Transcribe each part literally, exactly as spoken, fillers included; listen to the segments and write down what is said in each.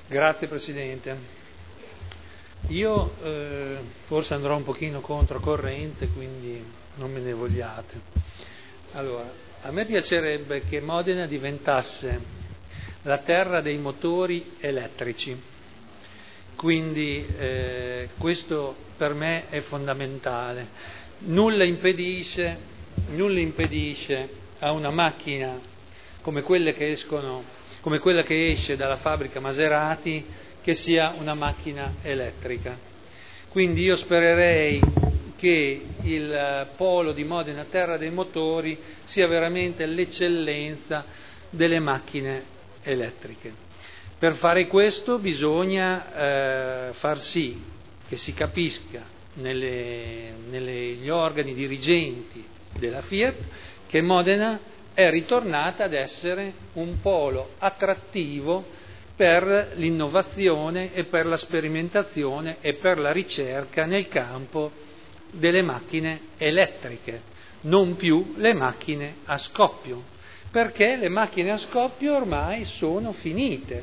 Grazie Presidente. Io eh, forse andrò un pochino controcorrente, quindi non me ne vogliate. Allora, a me piacerebbe che Modena diventasse la terra dei motori elettrici, quindi eh, questo per me è fondamentale. Nulla impedisce, nulla impedisce a una macchina come quelle che escono come quella che esce dalla fabbrica Maserati, che sia una macchina elettrica. Quindi io spererei che il polo di Modena, terra dei motori, sia veramente l'eccellenza delle macchine elettriche. Per fare questo bisogna eh, far sì che si capisca nelle, negli organi dirigenti della Fiat che Modena è ritornata ad essere un polo attrattivo per l'innovazione e per la sperimentazione e per la ricerca nel campo delle macchine elettriche, non più le macchine a scoppio, perché le macchine a scoppio ormai sono finite.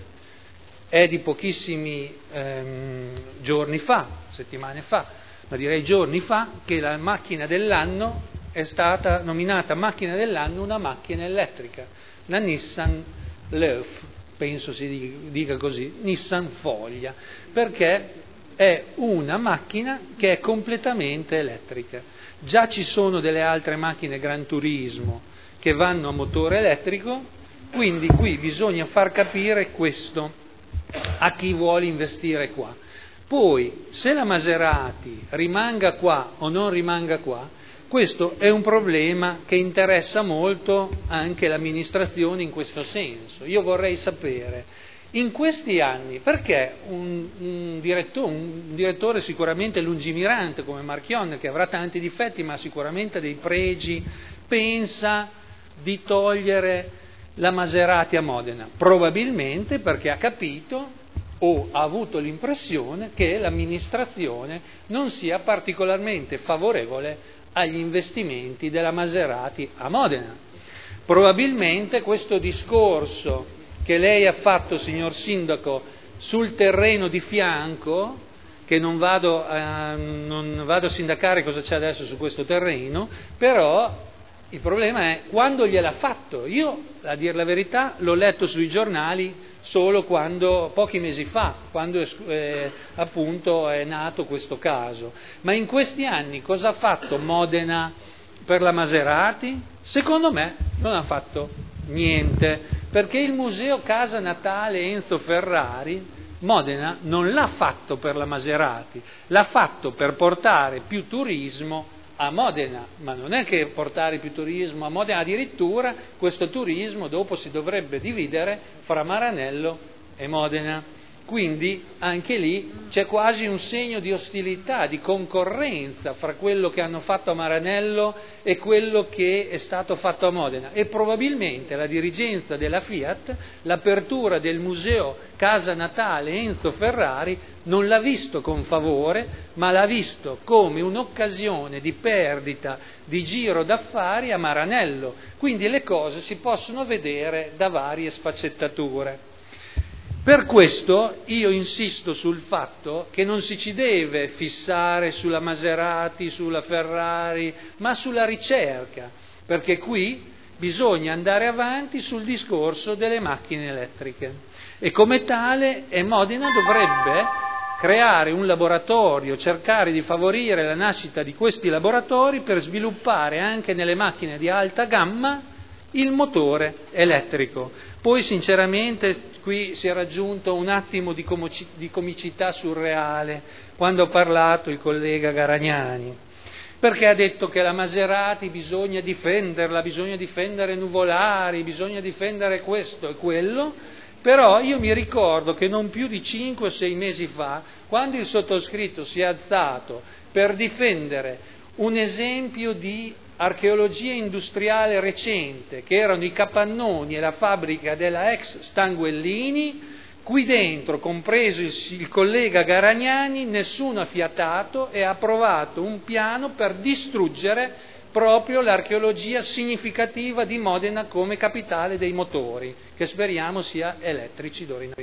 È di pochissimi ehm, giorni fa, settimane fa, ma direi giorni fa, che la macchina dell'anno è stata nominata macchina dell'anno una macchina elettrica, la Nissan Leaf, penso si dica così, Nissan Foglia, perché è una macchina che è completamente elettrica. Già ci sono delle altre macchine Gran Turismo che vanno a motore elettrico, quindi qui bisogna far capire questo a chi vuole investire qua. Poi, se la Maserati rimanga qua o non rimanga qua, questo è un problema che interessa molto anche l'amministrazione in questo senso. Io vorrei sapere, in questi anni, perché un, un, direttore, un direttore sicuramente lungimirante come Marchionne, che avrà tanti difetti ma sicuramente dei pregi, pensa di togliere la Maserati a Modena? Probabilmente perché ha capito o ha avuto l'impressione che l'amministrazione non sia particolarmente favorevole agli investimenti della Maserati a Modena. Probabilmente questo discorso che lei ha fatto, signor Sindaco, sul terreno di fianco, che non vado a, non vado a sindacare cosa c'è adesso su questo terreno, però il problema è quando gliel'ha fatto. Io, a dir la verità, l'ho letto sui giornali solo quando, pochi mesi fa, quando eh, appunto è nato questo caso. Ma in questi anni cosa ha fatto Modena per la Maserati? Secondo me non ha fatto niente, perché il museo Casa Natale Enzo Ferrari, Modena non l'ha fatto per la Maserati, l'ha fatto per portare più turismo a Modena, ma non è che portare più turismo a Modena, addirittura questo turismo dopo si dovrebbe dividere fra Maranello e Modena. Quindi anche lì c'è quasi un segno di ostilità, di concorrenza fra quello che hanno fatto a Maranello e quello che è stato fatto a Modena, e probabilmente la dirigenza della Fiat l'apertura del museo Casa Natale Enzo Ferrari non l'ha visto con favore, ma l'ha visto come un'occasione di perdita di giro d'affari a Maranello. Quindi le cose si possono vedere da varie sfaccettature. Per questo io insisto sul fatto che non si ci deve fissare sulla Maserati, sulla Ferrari, ma sulla ricerca, perché qui bisogna andare avanti sul discorso delle macchine elettriche e come tale e Modena dovrebbe creare un laboratorio, cercare di favorire la nascita di questi laboratori per sviluppare anche nelle macchine di alta gamma il motore elettrico. Poi sinceramente qui si è raggiunto un attimo di, comici, di comicità surreale quando ha parlato il collega Garagnani, perché ha detto che la Maserati bisogna difenderla, bisogna difendere Nuvolari, bisogna difendere questo e quello, però io mi ricordo che non più di cinque o sei mesi fa, quando il sottoscritto si è alzato per difendere un esempio di archeologia industriale recente, che erano i capannoni e la fabbrica della ex Stanguellini, qui dentro, compreso il, il collega Garagnani, nessuno ha fiatato e ha approvato un piano per distruggere proprio l'archeologia significativa di Modena come capitale dei motori, che speriamo sia elettrici d'ora in